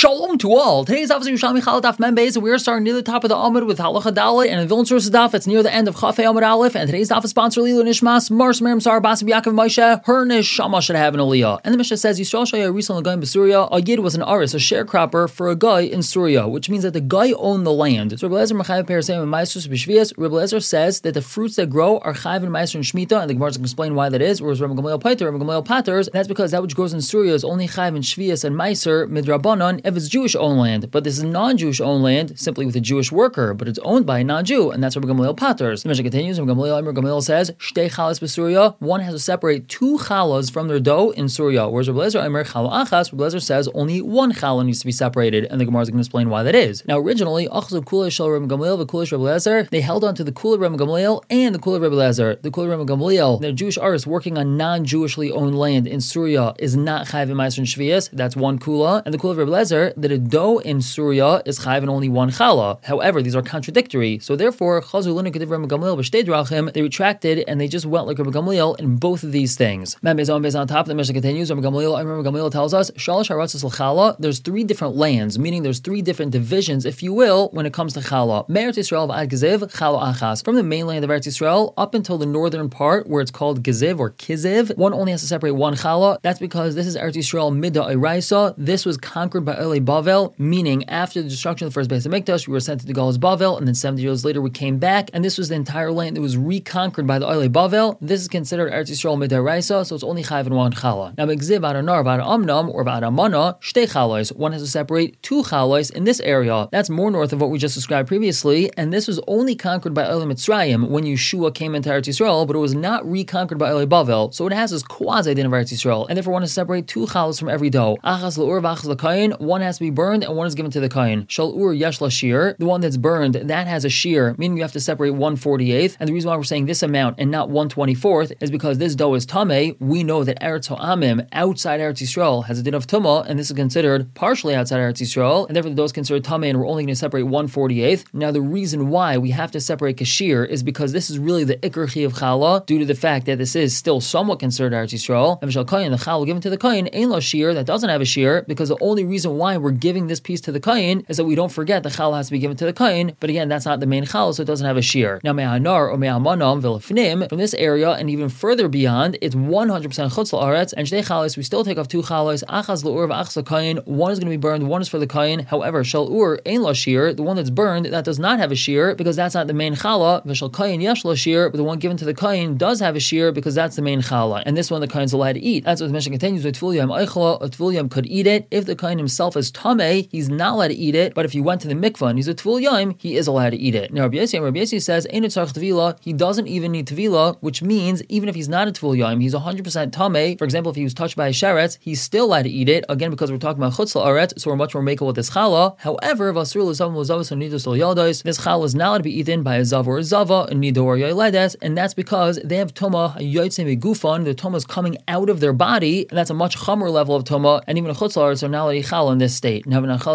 Shalom to all. Today's Daf is Yerushalmi Challah Daf Mem Beis. We are starting near the top of the Amud with Halacha Dalet, and in the Vilna Sources Daf, it's near the end of Chafei Amud Aleph. And today's Daf is sponsored Lilu Nishmas Mars Miriam Sar Basim Yaakov Moshe. Her neshama should have an aliyah. And the Mishnah says Yisrael Shaya Rishon L'Goyim B'Suria. A yid was an aris, a sharecropper for a guy in Syria, which means that the guy owned the land. So Rebbe Lezer Mechayev Perasem and Ma'aser B'Shvias. Rebbe Lezer says that the fruits that grow are Chayav and Ma'aser and Shmita, and the Gemara can explain why that is. Whereas Rebbe Gamliel Pater, Rebbe Gamliel Paters, and that's because that which grows in Syria is only Chayav and Shvias and Ma'aser Midrabanan if it's Jewish owned land. But this is non-Jewish owned land, simply with a Jewish worker, but it's owned by a non-Jew, and that's Rebbe Gamliel Paters. The Mishnah continues, Rebbe Gamliel says, Shtei chalas b'Surya, one has to separate two chalas from their dough in Surya. Whereas Rebbe Lezer Aimer chala achas, Rebbe Lezer says only one chala needs to be separated, and the Gemara is going to explain why that is. Now originally, Achzu Kula Shel Rebbe Gamliel v'Kula Rebbe Lezer, they held on to the Kula Rebbe Gamliel and the Kula Rebbe Lezer. The Kula Rebbe Gamliel, the Jewish artist working on non-Jewishly owned land in Surya is not Chayav and Ma'aser and Shvias, that's one Kula, and the Kula Rebbe Lezer, that a dough in Surya is Chayav and only one chala. However, these are contradictory, so therefore, Chazu Linu Kediv Rebbe Gamliel b'Shtei Drachim, they retracted and they just went like Rebbe Gamliel in both of these things. Mem Beis on top, the Mishnah continues, Rebbe Gamliel tells us, Shalosh haratzos l'chala, there's three different lands, meaning there's three different divisions, if you will, when it comes to chala. Me'eretz Yisrael v'ad Geziv, chala achas. From the mainland of Eretz Yisrael up until the northern part, where it's called Geziv or Kiziv, one only has to separate one chala. That's because this is Eretz Yisrael Midda Iraisa. This was conquered by Eli Bavel, meaning after the destruction of the first Beis HaMikdash, we were sent to the Galus Bavel, and then 70 years later we came back, and this was the entire land that was reconquered by the Eli Bavel. This is considered Eretz Yisrael Midda Iraisa, so it's only Chayav and one chala. Now, Megziv Adanar, Vada Amnam, or Vada Amana, Shtei chalais. One has to separate two chalais in this area. That's more north of what we just described previously, and this was only conquered by Eli Mitzrayim when Yeshua came into Eretz Yisrael, but it was not reconquered by Eli Bavel, so it has this quasi-din of Eretz Yisrael, and therefore one has to separate two chalais from every dough. Achas l'ur v'achas l'kayin, one has to be burned and one is given to the kayin. Shal ur yesh l'shir, the one that's burned, that has a shear, meaning you have to separate 1/48th, and the reason why we're saying this amount and not 1/24th is because this dough is tameh. We know that Eretz Ha'amim, outside Eretz Yisrael, has a din of tumah, and this is considered partially outside Eretz Yisrael, and therefore the dough is considered tameh, and we're only going to separate 1/48th. Now the reason why we have to separate kashir is because this is really the ikar chi of chala, due to the fact that this is still somewhat considered Eretz Yisrael. And V'shal kayin, the chala given to the kayin, ain't lo shear, that doesn't have a shear, because the only reason why we're giving this piece to the kayin is that we don't forget the chala has to be given to the kayin, but again, that's not the main chala, so it doesn't have a shear. Now me'anar or me'amanam v'lefnim, from this area and even further beyond, it's 100% chutz la'aretz, and shtei chalas, we still take off two chalas, achas l'ur v'achas l'kayin, one is going to be burned, one is for the kayin. However, shal ur ein la shear, the one that's burned, that does not have a shear, because that's not the main chala. V'shal kayin yesh la shear, but the one given to the kayin does have a shear, because that's the main chala, and this one the kayin's allowed to eat. That's what the Mishnah continues with Tvulyam Eichla, a Tvulyam could eat it. If the kayin himself is tameh, he's not allowed to eat it, but if he went to the mikvah and he's a Tvulyam, he is allowed to eat it. Now Rabbi Yossi says, Ein tzarich tvila, he doesn't even need tvila, which means even if he's not a Tvulyam, he's 100% tameh. For example, if he was touched by a sheretz, he's still allowed to eat it, again because we're talking about chutz la'aretz, so we're much more makel with this chala. However, vasur l'zav l'zavas and nidos l'yaldos, this chala is not allowed to be eaten by a zav or a zava, a nido or yoledes, and that's because they have tuma yotzei megufan, the tuma is coming out of their body, and that's a much chamer level of tuma, and even a chutz la'aretz are not allowed to eat chala in this state. Now, this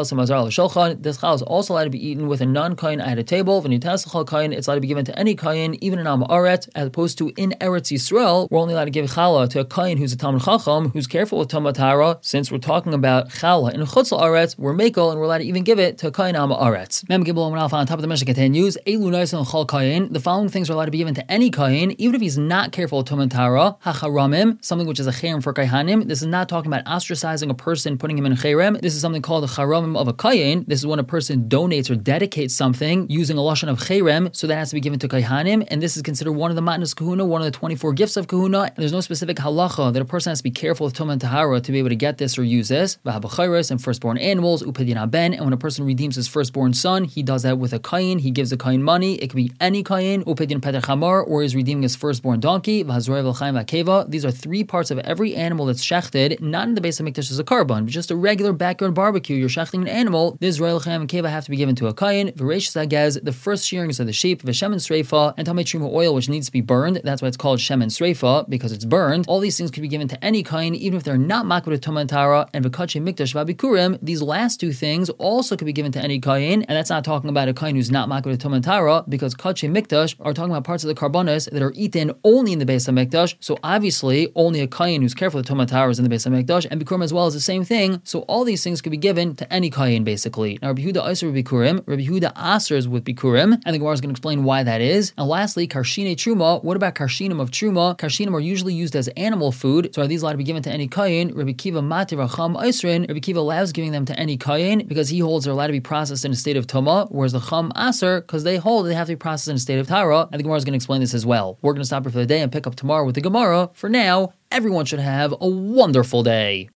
chala is also allowed to be eaten with a non-kayin at a table. V'nitas l'chal kayin, it's allowed to be given to any kayin, even in Am Aretz, as opposed to in Eretz Yisrael, we're only allowed to give chala to a kayin who's a Talmid Chacham, who's careful with Tuma Tara. Since we're talking about chala in Chutz La'aretz, we're makel, and we're allowed to even give it to a kayin Am Aretz. Mem Gimel Alpha on top of the Mishnah continues, Elu Naisan Chal Kayin, the following things are allowed to be given to any kayin, even if he's not careful with Tuma Tara. Hacharamim, something which is a cherem for kaihanim. This is not talking about ostracizing a person, putting him in cherem. This is something called the charamim of a kayin. This is when a person donates or dedicates something using a lashon of cherem, so that has to be given to kaihanim, and this is considered one of the matnas kahuna, one of the 24 gifts of kahuna, and there's no specific halacha that a person has to be careful with tumah and tahara to be able to get this or use this. V'habachayros, and firstborn animals, upedin ben, and when a person redeems his firstborn son, he does that with a kayin, he gives the kayin money, it could be any kayin, upedin peder chamar, or he's redeeming his firstborn donkey, v'hazorei v'chaim v'akeva. These are three parts of every animal that's shechted, not in the Beis HaMikdash as a carbon, but just a regular backyard barbecue. You're shechting an animal, this royal chaim and keva have to be given to a kayin. V'reish zagez, the first shearings of the sheep, v'shem and sreifa, and tamei truma oil, which needs to be burned. That's why it's called shem and sreifa, because it's burned. All these things could be given to any kayin, even if they're not makbid with tumah and tara. And v'kache mikdash v'abikurim, these last two things also could be given to any kayin, and that's not talking about a kayin who's not makbid with tumah and tara, because kache mikdash are talking about parts of the karbanos that are eaten only in the Beis HaMikdash. So obviously, only a kayin who's careful with tumah and tara is in the Beis HaMikdash, and bikurim as well is the same thing. So all these things things could be given to any kayin, basically. Now, Rabbi Yehuda Aser Bikurim, Rabbi Yehuda Asers with Bikurim, and the Gemara is going to explain why that is. And lastly, Karshine Truma. What about Karshinim of Truma? Karshinim are usually used as animal food, so are these allowed to be given to any kayin? Rabbi Kiva Mati Racham Aisrin. Rabbi Kiva allows giving them to any kayin because he holds they're allowed to be processed in a state of Tuma, whereas the Cham Aser, because they hold they have to be processed in a state of Tara, and the Gemara is going to explain this as well. We're going to stop here for the day and pick up tomorrow with the Gemara. For now, everyone should have a wonderful day.